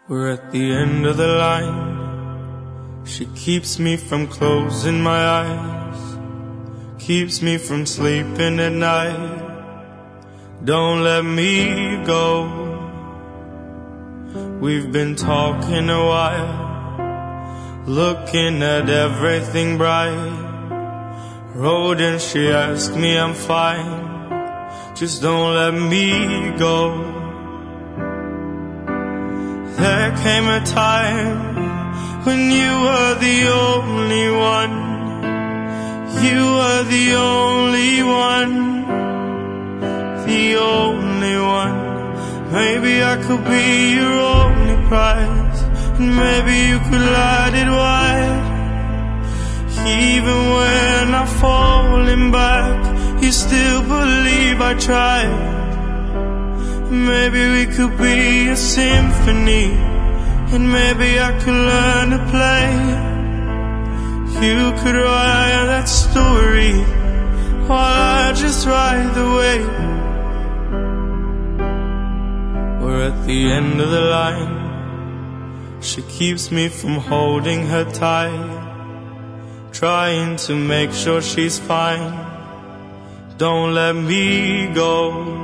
We're at the end of the line. She keeps me from closing my eyes, keeps me from sleeping at night. Don't let me go. We've been talking a while, looking at everything bright. Road and she asked me I'm fine, just don't let me go. There came a time when you were the only one. You were the only one, the only one. Maybe I could be your only prize, and maybe you could light it wide. Even when I'm falling back, you still believe I tried. Maybe we could be a symphony, and maybe I could learn to play. You could write that story while I just ride the wave. We're at the end of the line. She keeps me from holding her tight, trying to make sure she's fine. Don't let me go.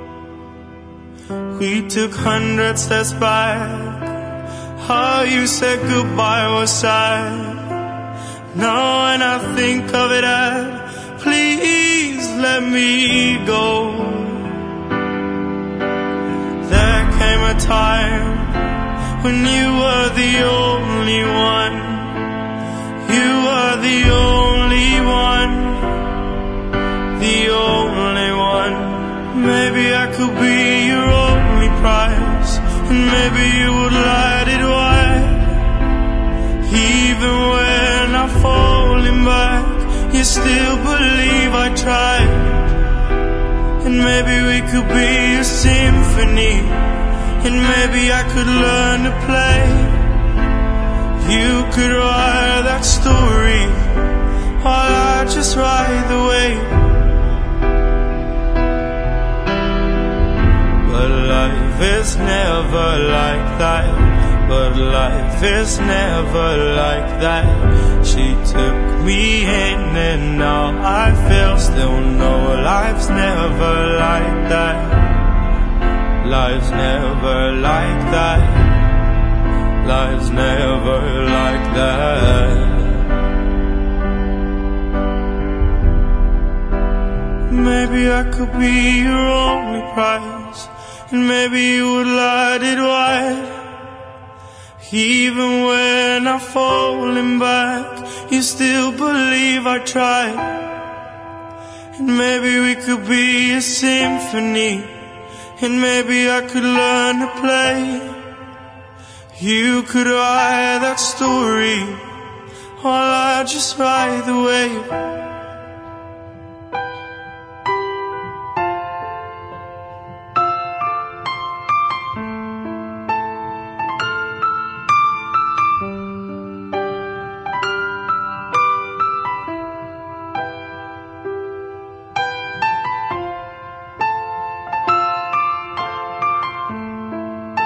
We took 100 steps back. How you said goodbye was sad. Now when I think of it, please let me go. There came a time when you were the only one. You were the only one, the only one. Maybe I could be your only prize, and maybe you would light it wide. Even when I'm falling back, you still believe I tried. And maybe we could be a symphony, and maybe I could learn to play. You could write that story while I just ride the wave. But life is never like that. But life is never like that. She took me in and now I feel still know life's never like that. Life's never like that. Life's never like that. Maybe I could be your only prize, and maybe you would light it wide. Even when I'm falling back, you still believe I tried. And maybe we could be a symphony, and maybe I could learn to play. You could write that story while I just ride the wave.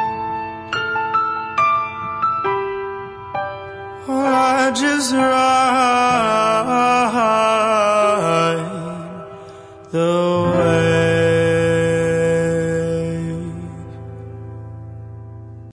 I just ride